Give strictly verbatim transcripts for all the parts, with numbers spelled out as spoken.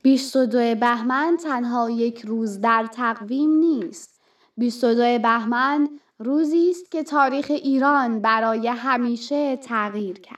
بیست و دو بهمن تنها یک روز در تقویم نیست. بیست و دو بهمن روزی است که تاریخ ایران برای همیشه تغییر کرد.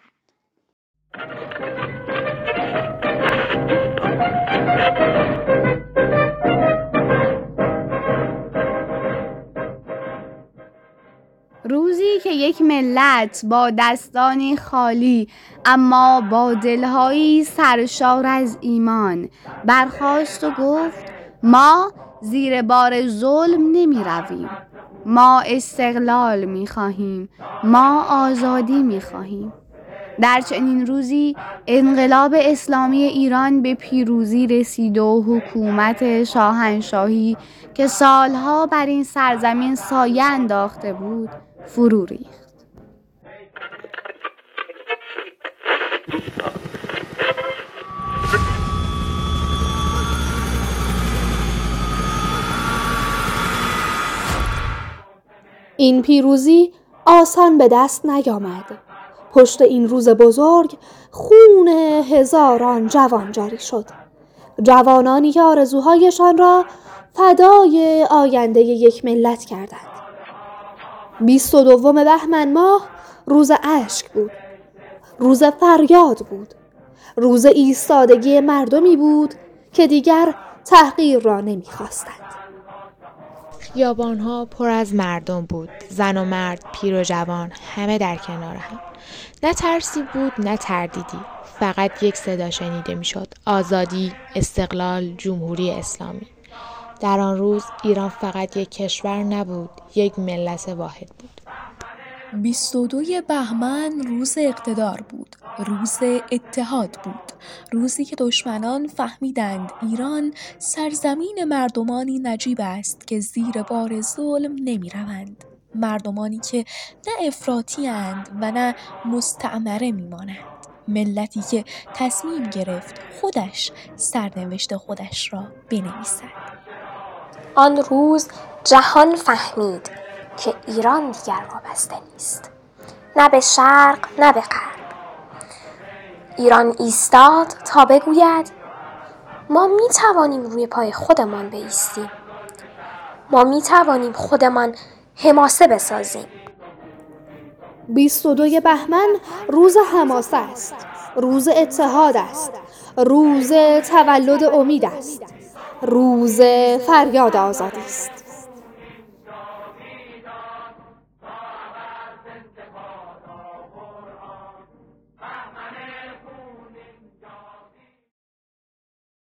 روزی که یک ملت با دستانی خالی اما با دلهایی سرشار از ایمان برخاست و گفت ما زیر بار ظلم نمی رویم. ما استقلال می خواهیم. ما آزادی می خواهیم. در چنین روزی انقلاب اسلامی ایران به پیروزی رسید و حکومت شاهنشاهی که سالها بر این سرزمین سایه انداخته بود فرو ریخت. این پیروزی آسان به دست نیامد. پشت این روز بزرگ خون هزاران جوان جاری شد. جوانانی که آرزوهایشان را فدای آینده یک ملت کردند. بیست و دوم بهمن ماه روز اشک بود. روز فریاد بود. روز ایستادگی مردمی بود که دیگر تحقیر را نمی‌خواستند. خیابان‌ها پر از مردم بود. زن و مرد، پیر و جوان، همه در کنار هم. نه ترسی بود، نه تردیدی. فقط یک صدا شنیده می‌شد: آزادی، استقلال، جمهوری اسلامی. در آن روز ایران فقط یک کشور نبود، یک ملت واحد بود. بیست و دو بهمن روز اقتدار بود، روز اتحاد بود، روزی که دشمنان فهمیدند ایران سرزمین مردمانی نجیب است که زیر بار ظلم نمی روند. مردمانی که نه افراطی اند و نه مستعمره می مانند. ملتی که تصمیم گرفت خودش سرنوشت خودش را بنویسد. آن روز جهان فهمید که ایران دیگر وابسته نیست، نه به شرق نه به غرب. ایران ایستاد تا بگوید ما می توانیم روی پای خودمان بایستیم. ما می توانیم خودمان حماسه بسازیم. بیست و دو بهمن روز حماسه است، روز اتحاد است، روز تولد امید است، روز فریاد آزادی است.